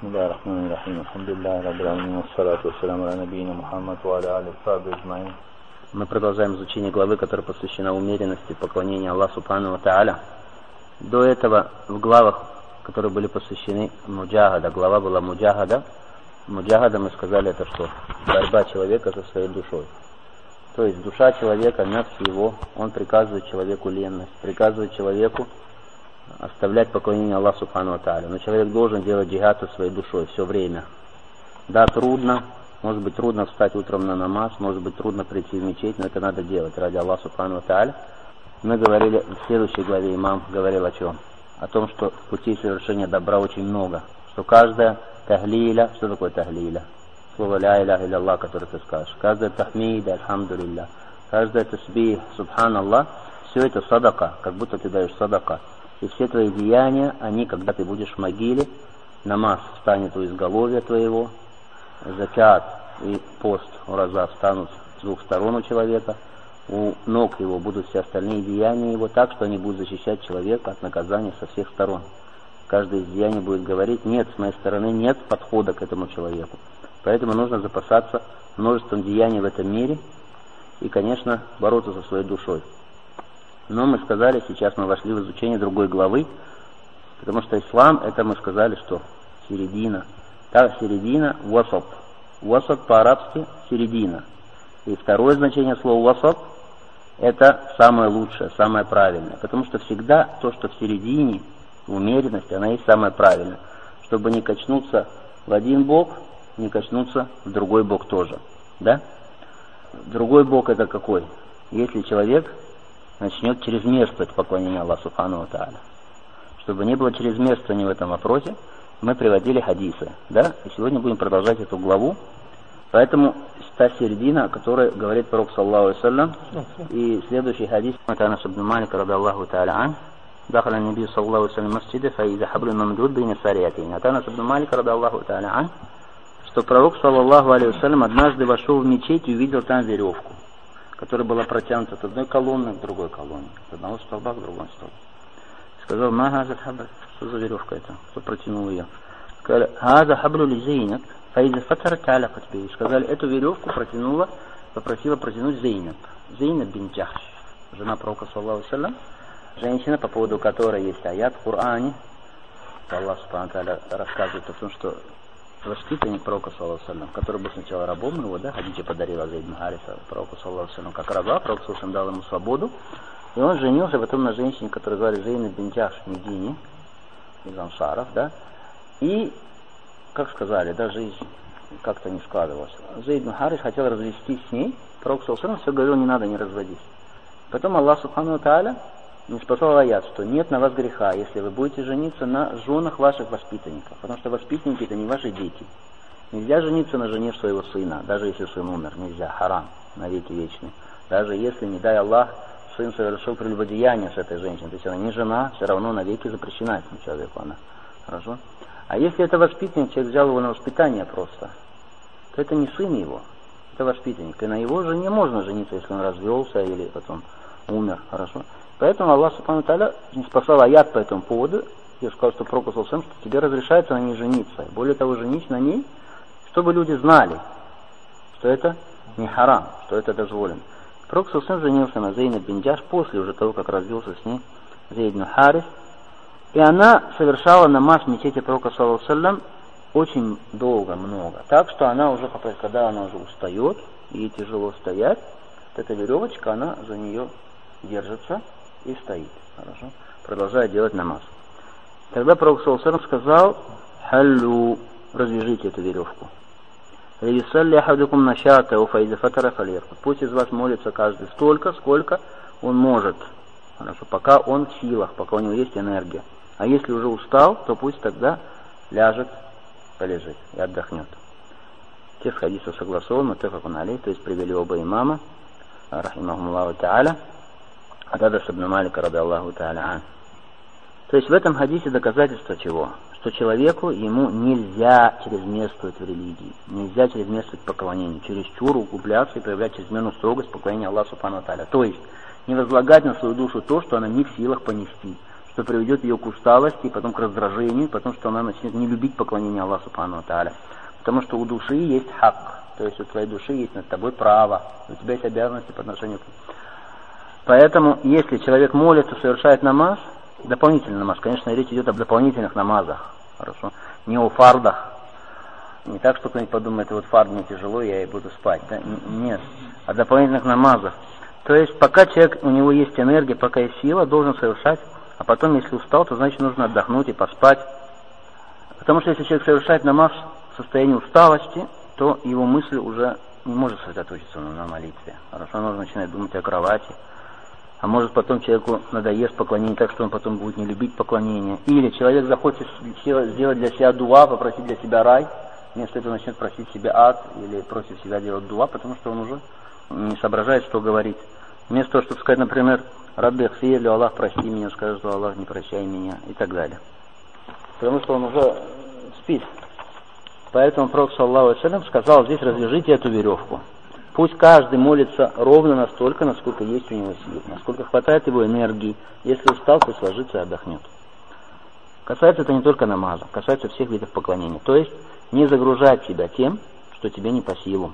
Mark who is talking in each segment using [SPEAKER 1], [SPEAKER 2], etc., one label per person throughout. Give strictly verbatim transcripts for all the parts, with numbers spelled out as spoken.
[SPEAKER 1] Бисмиллахир-рахманир-рахим. Алхамдулиллахи раббил аламин. Ассалату вассаламу аля набийина Мухаммад ва аля алихи ва сахбихи аджмаин. Мы продолжаем изучение главы, которая посвящена умеренности поклонения Аллаху Субхану ва Тааля. До этого в главах, которые были посвящены муджахада, глава была муджахада. Муджахада, мы сказали, это что? Борьба человека со своей душой. То есть душа человека, нефс его, он приказывает человеку ленность, приказывает человеку оставлять поклонение Аллаху Субхану ва Тааля. Но человек должен делать джихад со своей душой все время. Да, трудно, может быть трудно встать утром на намаз, может быть трудно прийти в мечеть, но это надо делать ради Аллаха Субхану ва Тааля. Мы говорили, в следующей главе имам говорил о чем? О том, что путей совершения добра очень много. Что каждая тахлиля, что такое тахлиля? Слово ля иляха илля, которое ты скажешь. Каждая тахмида, альхамдулилля. Каждая тасбих, субханаллах, все это садака, как будто ты даешь садака. И все твои деяния, они, когда ты будешь в могиле, намаз встанет у изголовья твоего, закят и пост, ураза встанут с двух сторон у человека, у ног его будут все остальные деяния его, так что они будут защищать человека от наказания со всех сторон. Каждое из деяний будет говорить: нет, с моей стороны нет подхода к этому человеку. Поэтому нужно запасаться множеством деяний в этом мире и, конечно, бороться со своей душой. Но мы сказали, сейчас мы вошли в изучение другой главы, потому что ислам, это мы сказали, что середина. Так, середина, васат. Васат по-арабски середина. И второе значение слова васат, это самое лучшее, самое правильное. Потому что всегда то, что в середине, умеренность, она есть самое правильное. Чтобы не качнуться в один бок, не качнуться в другой бок тоже. Да? Другой бок это какой? Если человек начнет чрезмерствовать поклонение Аллаху Субхану ва Тааля. Чтобы не было чрезмерствования в этом вопросе, мы приводили хадисы, да? И сегодня будем продолжать эту главу. Поэтому та середина, о которой говорит пророк саллаллаху алейхи ва саллям, и следующий хадис, это Анас ибн Малик радаллаху тааля ан, дахаля набий саллаллаху алейхи ва саллям масджида, фаиза хаблун мамдуд бейна сариятин. Это Анас ибн Малик радаллаху тааля ан, что пророк саллаллаху алейхи ва саллям однажды вошел в мечеть и увидел там веревку, которая была протянута от одной колонны к другой колонне, от одного столба к другому столбу. Сказал: ма газа хабр, что за веревка это, кто протянул ее? Сказали: газа хаблу ли Зейнаб, фаиза фатара та'аля катби. Сказали, эту веревку протянула, попросила протянуть Зейнаб. Зейнаб бин Джахш, жена пророка саллаллаху алейхи ва саллям, женщина, по поводу которой есть аят в Коране. Аллах субхану ва тааля рассказывает о том, что воспитанник пророка саллаллаху алейхи ва саллям, который был сначала рабом его, да, Хадиджа подарила Зейд ибн Хариса пророку саллаллаху алейхи ва саллям как раба, пророк саллаллаху алейхи ва саллям дал ему свободу, и он женился потом на женщине, которую звали Зейнаб бин Джахш Медини, из ансаров, да, и, как сказали, да, жизнь как-то не складывалась. Зейд ибн Харис хотел развестись с ней, пророк саллаллаху алейхи ва саллям все говорил: не надо, не разводись. Потом Аллах субхану ва тааля не спасал аят, что нет на вас греха, если вы будете жениться на женах ваших воспитанников, потому что воспитанники это не ваши дети. Нельзя жениться на жене своего сына, даже если сын умер, нельзя, харам, навеки вечный. Даже если, не дай Аллах, сын совершил прелюбодеяние с этой женщиной, то есть она не жена, все равно навеки запрещена этому человеку она. Хорошо? А если это воспитанник, человек взял его на воспитание просто, то это не сын его, это воспитанник. И на его жене можно жениться, если он развелся или потом умер. Хорошо? Поэтому Аллах субхану ва тааля не спасал аят по этому поводу. Я сказал, что пророк саллаллаху алейхи ва саллям, что тебе разрешается на ней жениться. Более того, женись на ней, чтобы люди знали, что это не харам, что это дозволено. Пророк саллаллаху алейхи ва саллям женился на Зейнаб бин Джахш после уже того, как развелся с ней Зейд ибн Харис. И она совершала намаз в мечети пророка саллаллаху алейхи ва саллям очень долго, много. Так что она уже, когда она уже устает, ей тяжело стоять, вот эта веревочка, она за нее держится и стоит. Хорошо? Продолжает делать намаз. Тогда пророк саллаллаху алейхи ва саллям сказал: халлю, развяжите эту веревку. Пусть из вас молится каждый столько, сколько он может. Хорошо? Пока он в силах, пока у него есть энергия. А если уже устал, то пусть тогда ляжет, полежит и отдохнет. Текст хадиса согласован, муттафакун алейх, то есть привели оба имама, рахимахумуллаху тааля, от Анаса ибн Малика радаллаху тааля ан. То есть в этом хадисе доказательство чего? Что человеку, ему нельзя чрезмерствовать в религии, нельзя чрезмерствовать в поклонении, чересчур углубляться и проявлять чрезмерную строгость поклонения Аллаху субхану ва тааля. То есть не возлагать на свою душу то, что она не в силах понести, что приведет ее к усталости, потом к раздражению, потом что она начнет не любить поклонение Аллаху Субхану ва Тааля. Потому что у души есть хак, то есть у твоей души есть над тобой право, у тебя есть обязанности по отношению к ней. Поэтому, если человек молится, совершает намаз, дополнительный намаз, конечно, речь идет об дополнительных намазах, хорошо, не о фардах, не так, что кто-нибудь подумает, вот фард мне тяжело, я и буду спать, да? Нет, о дополнительных намазах. То есть, пока человек, у него есть энергия, пока есть сила, должен совершать, а потом, если устал, то значит нужно отдохнуть и поспать. Потому что если человек совершает намаз в состоянии усталости, то его мысль уже не может сосредоточиться на молитве. Хорошо, он начинает думать о кровати. А может потом человеку надоест поклонение так, что он потом будет не любить поклонение. Или человек захочет сделать для себя дуа, попросить для себя рай, вместо этого начнет просить себе ад или просит себя делать дуа, потому что он уже не соображает, что говорить. Вместо того, чтобы сказать, например, «Рабби хфирли, Аллах, прости меня», скажет, что «Аллах, не прощай меня» и так далее. Потому что он уже спит. Поэтому Пророк саллаллаху алейхи ва саллям сказал, здесь развяжите эту веревку. Пусть каждый молится ровно настолько, насколько есть у него сил, насколько хватает его энергии. Если устал, пусть ложится и отдохнет. Касается это не только намаза, касается всех видов поклонения. То есть не загружать себя тем, что тебе не по силу,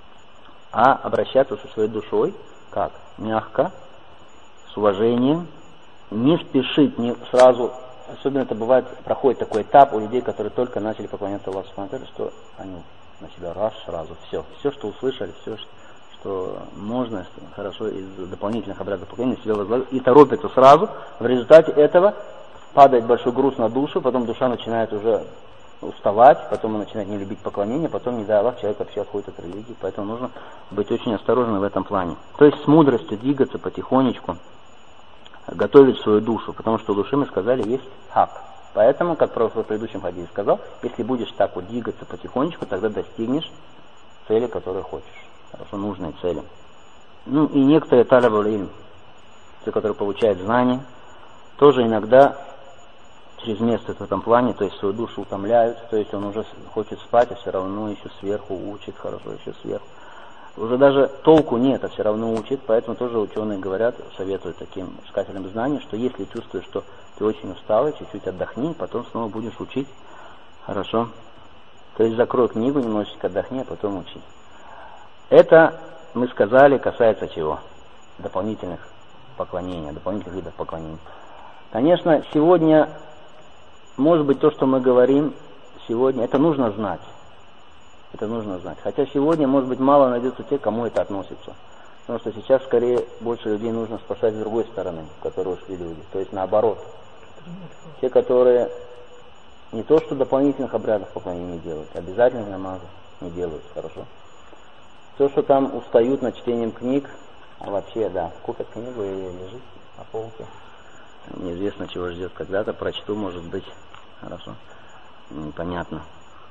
[SPEAKER 1] а обращаться со своей душой, как? Мягко, с уважением, не спешить, не сразу, особенно это бывает, проходит такой этап у людей, которые только начали поклоняться Аллаху субхану ва тааля, что они на себя раз, сразу, все, все, что услышали, все, что можно, хорошо, из дополнительных обрядов поклонения себя возлагают, и торопятся сразу, в результате этого падает большой груз на душу, потом душа начинает уже уставать, потом он начинает не любить поклонение, потом, не дай Аллах, человек вообще отходит от религии, поэтому нужно быть очень осторожным в этом плане. То есть с мудростью двигаться потихонечку, готовить свою душу, потому что у души, мы сказали, есть хак. Поэтому, как Пророк в предыдущем хадисе сказал, если будешь так вот двигаться потихонечку, тогда достигнешь цели, которую хочешь. Хорошо, нужной цели. Ну и некоторые талабуль илм, те, которые получают знания, тоже иногда через место в этом плане, то есть свою душу утомляют, то есть он уже хочет спать, а все равно еще сверху учит, хорошо, еще сверху. Уже даже толку нет, а все равно учит, поэтому тоже ученые говорят, советуют таким искателям знаний, что если чувствуешь, что ты очень устал, чуть-чуть отдохни, потом снова будешь учить, хорошо. То есть закрой книгу, немножечко отдохни, а потом учи. Это, мы сказали, касается чего? Дополнительных поклонений, дополнительных видов поклонений. Конечно, сегодня, может быть, то, что мы говорим сегодня, это нужно знать. Это нужно знать. Хотя сегодня, может быть, мало найдется тех, кому это относится. Потому что сейчас, скорее, больше людей нужно спасать с другой стороны, в которую ушли люди. То есть наоборот. Те, которые не то, что дополнительных обрядов поклонения не делают, обязательных намазов не делают, хорошо. То, что там устают над чтением книг, а вообще, да, купят книгу и лежит на полке. Неизвестно, чего ждет когда-то, прочту, может быть, хорошо, непонятно.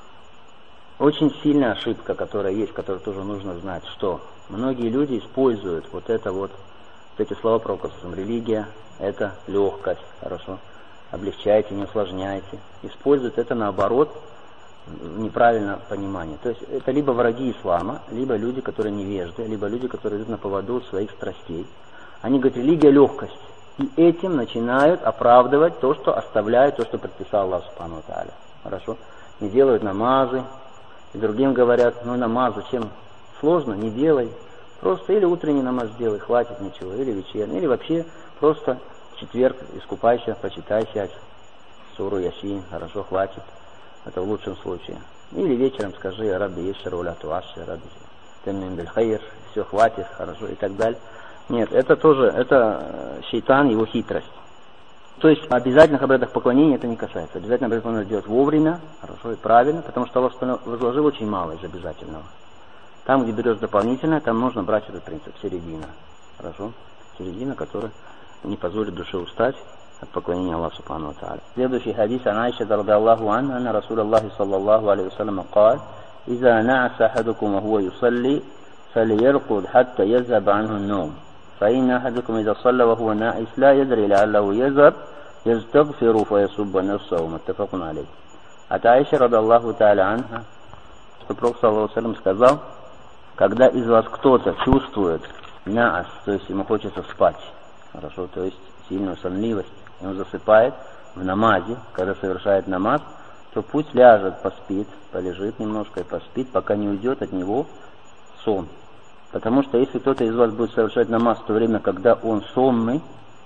[SPEAKER 1] Очень сильная ошибка, которая есть, которую тоже нужно знать, что многие люди используют вот это вот, вот эти слова пророка, религия, это легкость, хорошо, облегчайте, не усложняйте. Используют это наоборот, в неправильном понимании. То есть это либо враги ислама, либо люди, которые невежды, либо люди, которые идут на поводу своих страстей. Они говорят, религия легкость. И этим начинают оправдывать то, что оставляют, то, что предписал Аллах субхану ва тааля. Хорошо? Не делают намазы. И другим говорят, ну намаз зачем? Сложно, не делай. Просто или утренний намаз сделай, хватит ничего. Или вечерний. Или вообще просто в четверг искупайся, прочитай сядь суру Ясин. Хорошо, хватит. Это в лучшем случае. Или вечером скажи, Рабби Ешер уля туаши, Рабби Темнин бель хайр. Все, хватит, хорошо, и так далее. Нет, это тоже, это шейтан, его хитрость. То есть обязательных обрядов поклонения это не касается. Обязательно обряд надо делать вовремя, хорошо и правильно, потому что Аллах возложил очень мало из обязательного. Там, где берешь дополнительное, там нужно брать этот принцип, середина. Хорошо? Середина, которая не позволит душе устать от поклонения Аллаху субхану ва тааля. Следующий хадис ан Айши радхияллаху анха, анна Расул Аллахи саллаллаху алейхи ва саллям قال: إذا نعس أحدكم وهو يصلي فليرقد حتى يذهب عنه النوم. فإن أحدكم إذا صلى وهو ناعس لا يدري لعله يذهب يستغفر فيصب نفسه. متفق عليه. От Айши радхияллаху тааля анха, что Пророк саллаллаху алейхи ва саллям сказал: когда из вас кто-то чувствует наас, то есть ему хочется спать, хорошо, то есть сильную сонливость, и он засыпает в намазе, когда совершает намаз, то пусть ляжет, поспит, полежит немножко и поспит, пока не уйдет от него сон. Потому что если кто-то из вас будет совершать намаз в то время, когда он сонный,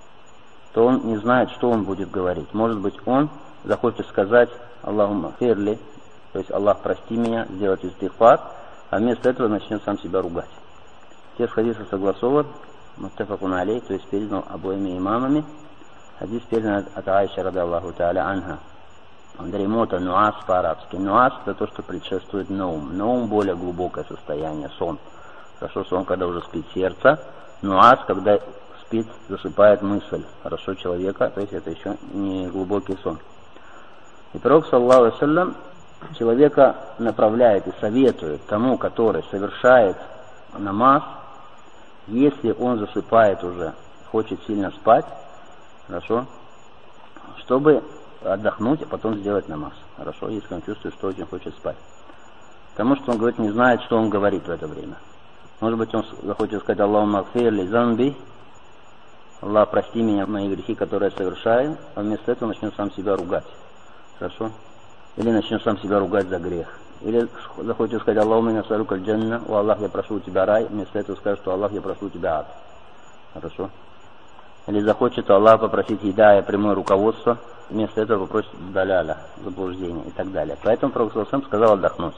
[SPEAKER 1] то он не знает, что он будет говорить. Может быть, он захочет сказать «Аллахумма фирли», то есть «Аллах, прости меня», сделать истигфар, а вместо этого начнет сам себя ругать. Текст хадиса согласован, муттафакун алейх, то есть передан обоими имамами. Хадис передан от Аиши радаллаху та'аля анха. Дремота нуас по-арабски. Нуас — это то, что предшествует наум. Наум — более глубокое состояние, сон. Хорошо, сон, когда уже спит сердце. Нуас, когда спит, засыпает мысль. Хорошо, человека, то есть это еще не глубокий сон. И пророк, саллаллаху алейхи ва саллям, человека направляет и советует тому, который совершает намаз, если он засыпает уже, хочет сильно спать, хорошо, чтобы отдохнуть, а потом сделать намаз. Хорошо, если он чувствует, что очень хочет спать. Потому что он говорит, не знает, что он говорит в это время. Может быть, он захочет сказать «Аллахумма гфирли занби», «Аллах, прости меня, мои грехи, которые я совершаю», а вместо этого начнет сам себя ругать. Хорошо? Или начнет сам себя ругать за грех. Или захочет сказать «Аллахумма насалюка аль-джанна», «О Аллах, я прошу у тебя рай», вместо этого скажет, что «Аллах, я прошу у тебя ад». Хорошо? Или захочет Аллах попросить хидая, прямое руководство, вместо этого попросит даляля, заблуждение и так далее. Поэтому Пророк саллаллаху алейхи ва саллям сказал «отдохнуть».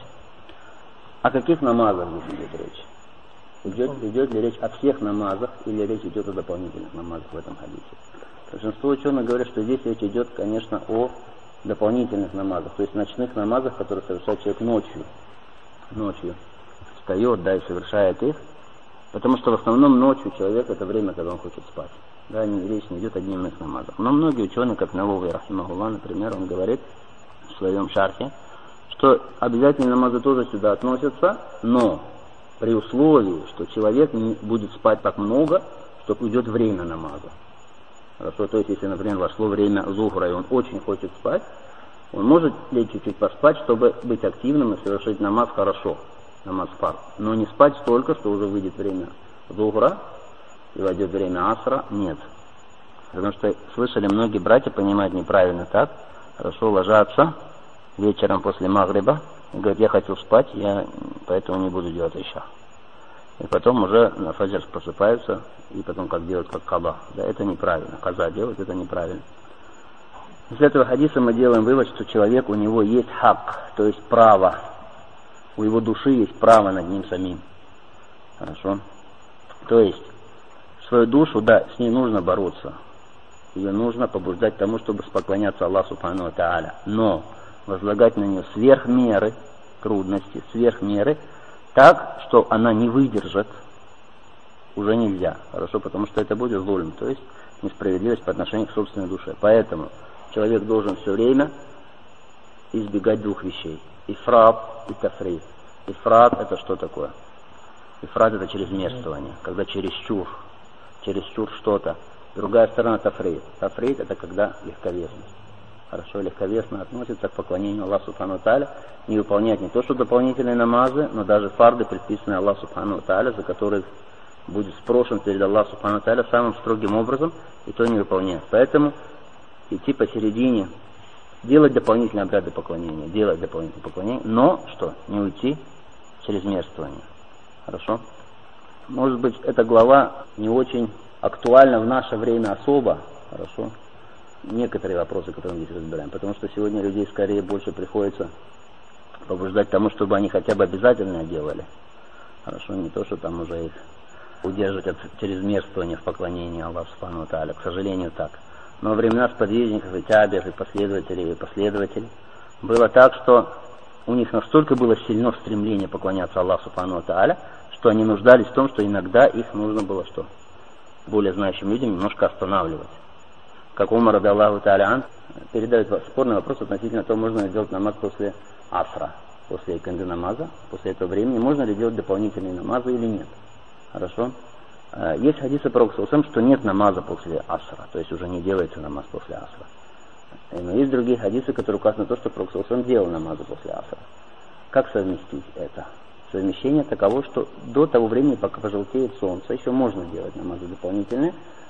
[SPEAKER 1] О каких намазах здесь идет речь? Идет, идет ли речь о всех намазах или речь идет о дополнительных намазах в этом хадисе? Большинство ученых говорят, что здесь речь идет, конечно, о дополнительных намазах, то есть ночных намазах, которые совершает человек ночью. Ночью встает, да, и совершает их, потому что в основном ночью человек — это время, когда он хочет спать. Да, речь не идет о дневных намазах. Но многие ученые, как Навави рахимахуллах, например, он говорит в своем шархе, что обязательные намазы тоже сюда относятся, но при условии, что человек не будет спать так много, что уйдет время намаза. Хорошо, то есть, если, например, вошло время зухра, и он очень хочет спать, он может лечь чуть-чуть поспать, чтобы быть активным и совершить намаз хорошо, намаз фард. Но не спать столько, что уже выйдет время зухра и войдет время асра, нет. Потому что слышали, многие братья понимают неправильно так, хорошо ложатся вечером после магриба и говорят, я хотел спать, я поэтому не буду делать иша. И потом уже на фаджр просыпаются, и потом как делать, как каба. Да, это неправильно. Каза делать, это неправильно. Из этого хадиса мы делаем вывод, что человек, у него есть хак, то есть право. У его души есть право над ним самим. Хорошо? То есть, свою душу, да, с ней нужно бороться. Ее нужно побуждать к тому, чтобы поклоняться Аллаху субхану ва тааля. Но возлагать на нее сверх меры, трудности, сверх меры, так, что она не выдержит, уже нельзя. Хорошо, потому что это будет зулм, то есть несправедливость по отношению к собственной душе. Поэтому человек должен все время избегать двух вещей. Ифрат и тафрит. Ифрат — это что такое? Ифрат — это чрезмерствование, когда чересчур, чересчур что-то. Другая сторона — тафрит. Тафрит — это когда легковесность. Хорошо, легковесно относится к поклонению Аллаху субхану ва тааля, не выполнять не то что дополнительные намазы, но даже фарды, предписанные Аллаху субхану ва тааля, за которые будет спрошен перед Аллахом субхану ва тааля самым строгим образом, и то не выполняет. Поэтому идти посередине, делать дополнительные обряды поклонения, делать дополнительные поклонения, но что? Не уйти в чрезмерствование. Хорошо? Может быть, эта глава не очень актуальна в наше время особо, хорошо? Некоторые вопросы, которые мы здесь разбираем, потому что сегодня людей скорее больше приходится побуждать к тому, чтобы они хотя бы обязательно делали. Хорошо, не то, что там уже их удерживать от чрезмерствования в поклонении Аллаху субхану ва тааля. К сожалению, так. Но во времена сподвижников и табиев, и последователей, и последователей было так, что у них настолько было сильно стремление поклоняться Аллаху субхану ва тааля, что они нуждались в том, что иногда их нужно было что? Более знающим людям немножко останавливать. Как Умар радаллаху тааля ан передает спорный вопрос относительно того, можно ли делать намаз после асра, после иканды намаза, после этого времени, можно ли делать дополнительные намазы или нет. Хорошо? Есть хадисы пророка саллаллаху алейхи ва саллям, что нет намаза после асра, то есть уже не делается намаз после асра. Но есть другие хадисы, которые указаны на то, что пророк саллаллаху алейхи ва саллям делал намазы после асра. Как совместить это? Совмещение таково, что до того времени, пока пожелтеет солнце, еще можно делать намазы дополнительные,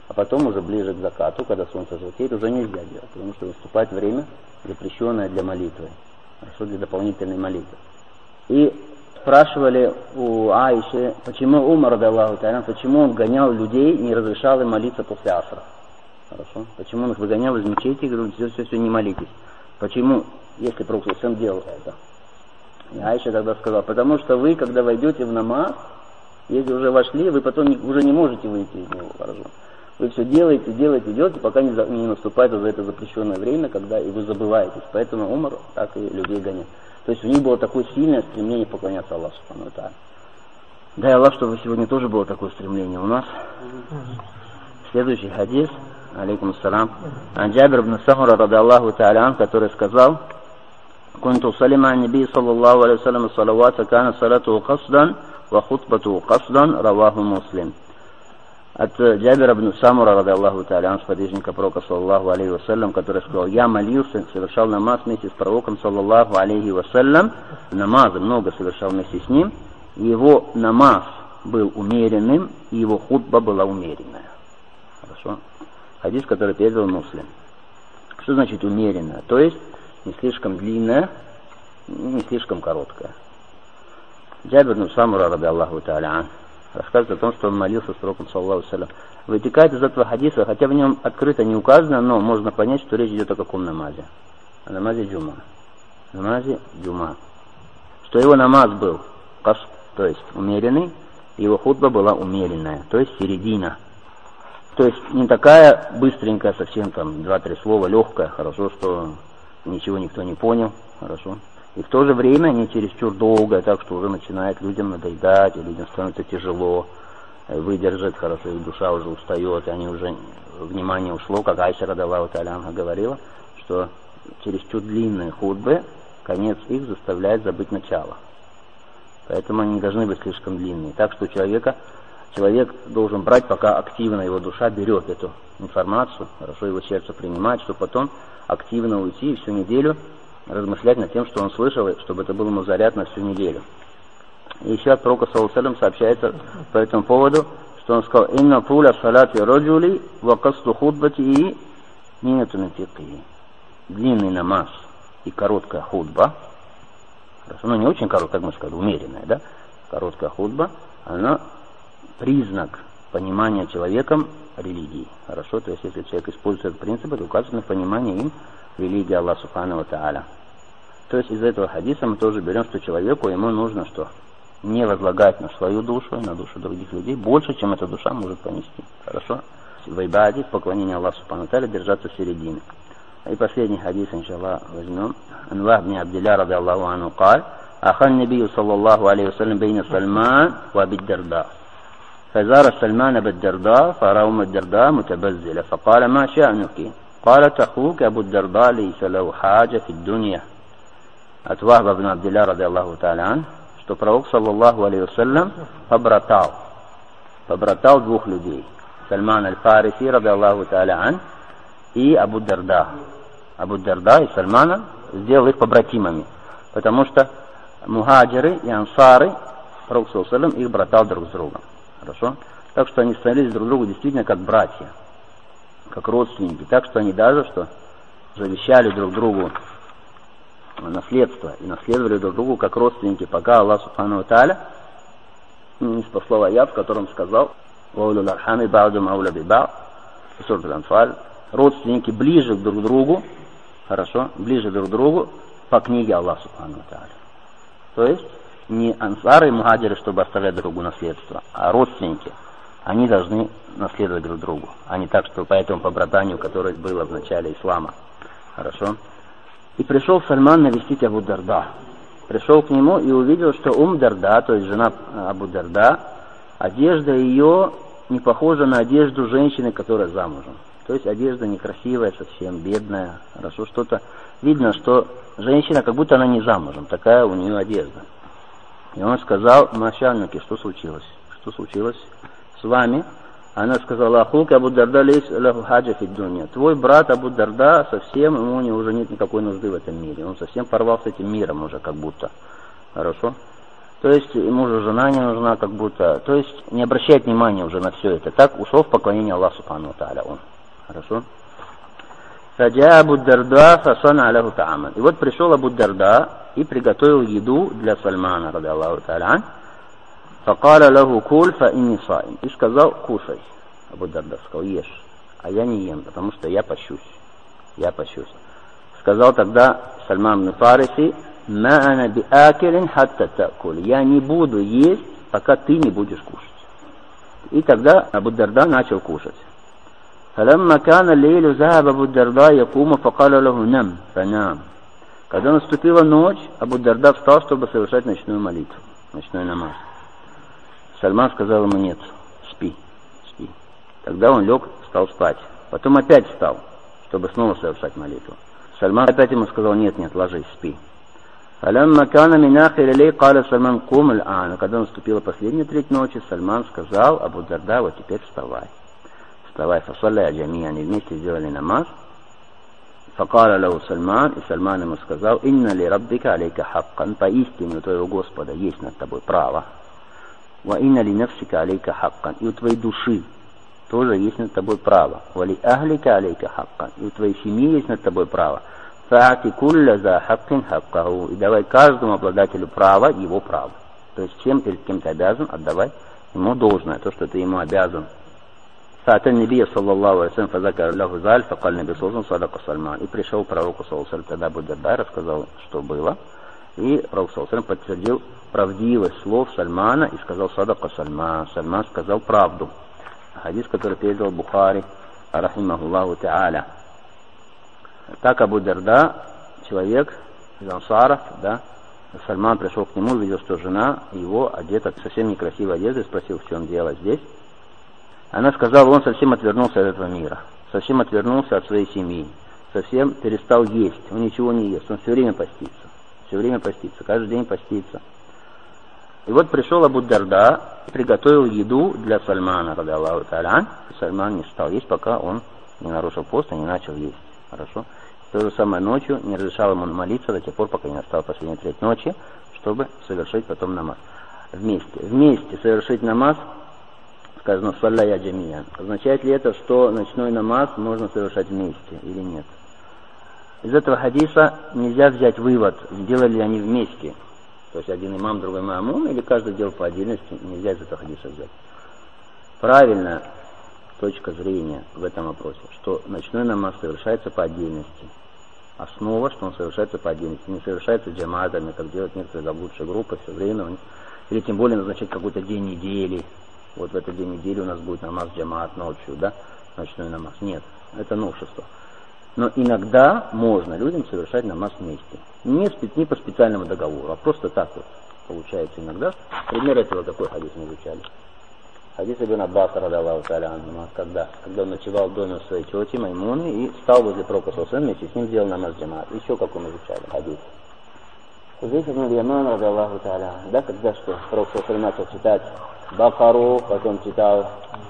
[SPEAKER 1] А потом уже ближе к закату, когда солнце желтеет, уже нельзя делать, потому что наступает время, запрещенное для молитвы, хорошо, для дополнительной молитвы. И спрашивали у Аиши, почему Умар, радиаллаху та'аля, почему он гонял людей, не разрешал им молиться после асра. Хорошо? Почему он их выгонял из мечети и говорил, все, все, все, не молитесь. Почему, если Пророк сам делал это? И Аиша тогда сказала, потому что вы, когда войдете в намаз, если уже вошли, вы потом не, уже не можете выйти из него. Хорошо? Вы все делаете, делаете, делаете, пока не, за, не наступает уже это запрещенное время, когда и вы забываетесь. Поэтому Умар так и людей гонял. То есть у них было такое сильное стремление поклоняться Аллаху субхану ва тааля. Дай Аллах, чтобы сегодня тоже было такое стремление у нас. Следующий хадис, алейкум ассалам, ан Джабир ибн Самура, радиаллаху та'аля, который сказал, «Кунту салима ан-наби саллаллаху алейхи ва саллям салавата, кана салату касдан, ва хутбату касдан, раваху муслим». От Джабира ибн Самура, радиаллаху та'аля, сподвижника пророка, саллаллаху алейхи ва саллям, который сказал, я молился, совершал намаз вместе с пророком, саллаллаху алейхи ва саллям, намазы много совершал вместе с ним, и его намаз был умеренным, и его хутба была умеренная. Хорошо? Хадис, который передал Муслим. Что значит умеренная? То есть не слишком длинная, не слишком короткая. Джабир ибн Самура, радиаллаху та'аля, рассказывает о том, что он молился с пророком, саллаллаху алейхи ва саллям. Вытекает из этого хадиса, хотя в нем открыто не указано, но можно понять, что речь идет о каком намазе. О намазе джума. Намазе джума. Что его намаз был касд, то есть умеренный, его хутба была умеренная, то есть середина. То есть не такая быстренькая, совсем там два-три слова, легкая, хорошо, что ничего никто не понял, хорошо. И в то же время не чересчур долго, так что уже начинает людям надоедать, и людям становится тяжело выдержать, хорошо, их душа уже устает, и они уже, внимание ушло, как Айша радиаллаху та'аля говорила, что чересчур длинные хутбы, конец их заставляет забыть начало. Поэтому они не должны быть слишком длинные. Так что у человека, человек должен брать, пока активно его душа берет эту информацию, хорошо его сердце принимает, чтобы потом активно уйти и всю неделю размышлять над тем, что он слышал, чтобы это был ему заряд на всю неделю. И еще от пророка саллаллаху алейхи ва саллям сообщается по этому поводу, что он сказал, «Инна туля салати раджули ва касту хутбати минату мин фикхи». Длинный намаз и короткая хутба, хорошо, ну не очень короткая, как мы сказали, умеренная, да? Короткая хутба, она признак понимания человеком религии. Хорошо, то есть если человек использует этот принцип, это указано в понимании им религии Аллаха субхану ва тааля. То есть из этого хадиса мы тоже берем, что человеку ему нужно что? Не возлагать на свою душу, на душу других людей больше, чем эта душа может понести. Хорошо? В ибаде, в поклонении Аллаху субхану ва тааля, держаться середины. И последний хадис, иншаллах, возьмем. Анвах бн Абдилля, радиаллаху анху, قال أخى النبي صلى الله عليه وسلم بين سلمان وأبي الدرداء فزار سلمان أبا الدرداء فرأى أم الدرداء متبذلة فقال ما شأنك؟ قالت أخوك أبو الدرداء ليس له حاجة في الدنيا. От Вахба бн Абдилля, радиаллаху та'аля ан, что пророк, саллаллаху алейхи ва саллям, побратал, побратал двух людей. Сальман аль-Фариси, радиаллаху та'аля ан, и Абу Дарда. Абу Дарда и Сальмана сделал их побратимами, потому что мухаджиры и ансары, пророк, саллаллаху алейхи ва саллям, их братал друг с другом. Хорошо? Так что они становились друг другу действительно как братья, как родственники. Так что они даже что завещали друг другу наследство и наследовали друг другу как родственники, пока Аллах субхану ва тааля не спаслал аят, в котором сказал «Ваулюл архами ба'ду мауля би ба'д», сура Аль-Анфаль, родственники ближе друг к другу, хорошо, ближе друг к другу по книге Аллаха субхану ва тааля. То есть не ансары и мухаджиры, чтобы оставлять другу наследство, а родственники, они должны наследовать друг другу, а не так, что по этому побратанию, которое было в начале ислама. Хорошо? И пришел Сальман навестить Абу Дарда. Пришел к нему и увидел, что Ум Дарда, то есть жена Абу Дарда, одежда ее не похожа на одежду женщины, которая замужем. То есть одежда некрасивая, совсем бедная, хорошо, что-то. Видно, что женщина, как будто она не замужем, такая у нее одежда. И он сказал начальнику, что случилось? Что случилось с вами? Она сказала: «Ахук Абу Дарда лейс лаху хаджа фид дунья». Твой брат Абу Дарда совсем, ему уже нет никакой нужды в этом мире. Он совсем порвал с этим миром уже как будто. Хорошо? То есть мужу жена не нужна, как будто, то есть не обращает внимания уже на все это. Так ушел в поклонение Аллаху Субхану ва Тааля он. Хорошо? Фаджа Абу Дарда фасана аляху тааман. И вот пришел Абу Дарда и приготовил еду для Сальмана, ради Аллаху Тааля. Факаля лаху куль фа инни саим. И сказал, кушай. Абу Дарда сказал, ешь. А я не ем, потому что я пощусь. Я пощусь. Сказал тогда Сальман ибн Фариси, ма ана биакилин хатта та'куль. Я не буду есть, пока ты не будешь кушать. И тогда Абу Дарда начал кушать. فلما كان الليل ذهب أبو الدرداء يقوم فقال له نم فنام. Когда наступила ночь, Абу Дарда встал, чтобы совершать ночную молитву, ночной намаз. Сальман сказал ему, нет, спи, спи. Тогда он лег, стал спать. Потом опять встал, чтобы снова совершать молитву. Сальман опять ему сказал, нет, нет, ложись, спи. فلما كان من آخر الليل قال سلمان قم الآن. Когда наступила последняя треть ночи, Сальман сказал Абу Дарда, вот теперь вставай. Вставай, фасалля джамия, они вместе сделали намаз. Факаля лаху Сальман, и Сальман ему сказал, инна ли раббика алейка хаккан, поистине у твоего Господа есть над тобой право. Ва инна ли нафсика алейка хаккан, и у твоей души тоже есть над тобой право. Ва ли ахлика алейка хаккан, и у твоей семьи есть над тобой право. Фаати кулля за хаккин хаккаху, и давай каждому обладателю права его право. То есть чем перед кем ты обязан, отдавай ему должное, то, что ты ему обязан. فأتى النبي صلى الله عليه وسلم فذكر له ذلك فقال النبي صلى الله عليه وسلم صدق سلمان. И пришел пророку саллаллаху алейхи ва саллям, тогда Абу Дарда рассказал, что было. И пророк саллаллаху алейхи ва саллям подтвердил правдивость слов Сальмана и сказал садака Сальман. Сальман сказал правду. Хадис, который передал Бухари, рахимахуллаху та'аля. Так Абу Дарда, человек из ансаров, да, Сальман пришел к нему, увидел, что жена его одета совсем некрасивой одеждой, спросил, в чем дело здесь. Она сказала, он совсем отвернулся от этого мира, совсем отвернулся от своей семьи, совсем перестал есть, он ничего не ест, он все время постится, все время постится, каждый день постится. И вот пришел Абу Дарда, приготовил еду для Сальмана, ради Аллаху Тааля. Сальман не стал есть, пока он не нарушил пост и не начал есть. Хорошо? То же самое ночью не разрешал ему молиться до тех пор, пока не настала последняя треть ночи, чтобы совершить потом намаз. Вместе. Вместе совершить намаз, сказано «Салля джамия». Означает ли это, что ночной намаз можно совершать вместе или нет? Из этого хадиса нельзя взять вывод, сделали ли они вместе. То есть один имам, другой маамум, или каждый делал по отдельности, нельзя из этого хадиса взять. Правильная точка зрения в этом вопросе, что ночной намаз совершается по отдельности. Основа, что он совершается по отдельности, не совершается джаматами, как делают некоторые заблудшие группы все время, или тем более назначать какой-то день недели. Вот в этот день недели у нас будет намаз джамаат ночью, да, ночной намаз. Нет, это новшество. Но иногда можно людям совершать намаз вместе. Не, не по специальному договору, а просто так вот получается иногда. Пример этого какой хадис мы изучали? Хадис ибн Аббаса, ради Аллаху та'аля анхума, когда, когда он ночевал в доме своей тети Маймуны и встал возле пророка саллаллаху алейхи ва саллям, вместе с ним делал намаз джамаат. Еще как мы изучали хадис. Хузайфа ибн Яман, ради Аллаху та'аля, да, когда что пророк саллаллаху алейхи ва саллям начал читать Бакару, потом читал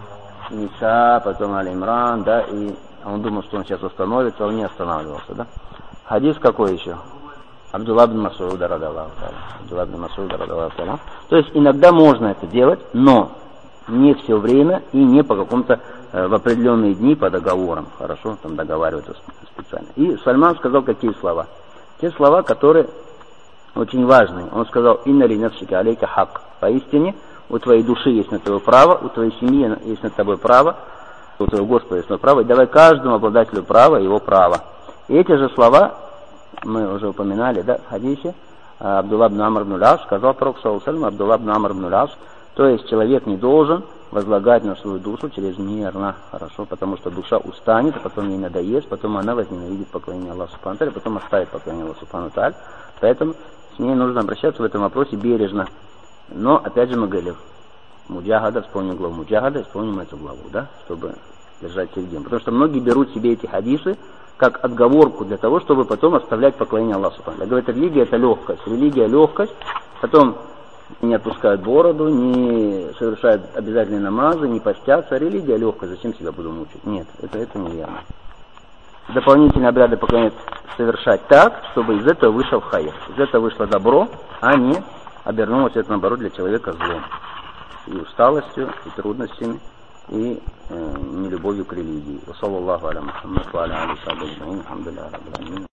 [SPEAKER 1] Ниса, потом Аль-Имран, да, и он думал, что он сейчас остановится, а он не останавливался, да. Хадис какой еще? Абдулла ибн Мас'уда, ради Аллаху та'аля. Абдулла ибн Мас'уда, ради Аллаху та'аля. То есть иногда можно это делать, но не все время и не по какому-то э, в определенные дни по договорам. Хорошо, там договариваются специально. И Сальман сказал какие слова? Те слова, которые очень важные. Он сказал: «Инна ли нафсика алейка хак». Поистине, у твоей души есть на тобой право, у твоей семьи есть на тобой право, у твоего Господа есть на тобой право, и давай каждому обладателю права его право. И эти же слова мы уже упоминали, да, в хадисе. Абдулла ибн Амр ибн Ас сказал пророк саллаллаху алейхи ва саллям, Абдулла ибн Амр ибн Ас, то есть человек не должен возлагать на свою душу чрезмерно, хорошо, потому что душа устанет, а потом ей надоест, потом она возненавидит поклонение Аллаху субхану ва тааля, потом оставит поклонение Аллаху субхану ва тааля. Поэтому с ней нужно обращаться в этом вопросе бережно. Но, опять же, мы говорили, муджахада, вспомним главу муджахада, вспомним эту главу, да, чтобы держать середину. Потому что многие берут себе эти хадисы как отговорку для того, чтобы потом оставлять поклонение Аллаху субхану ва тааля. Говорят, религия это легкость, религия легкость, потом не отпускают бороду, не совершают обязательные намазы, не постятся. Религия легкость, зачем себя буду мучить? Нет, это, это неверно. Дополнительные обряды поклонения совершать так, чтобы из этого вышел хайр. Из этого вышло добро, а не обернулось это, наоборот, для человека злом. И усталостью, и трудностями, и э, нелюбовью к религии. Саллаллаху аля Мухаммад ва аля алихи ва саллям.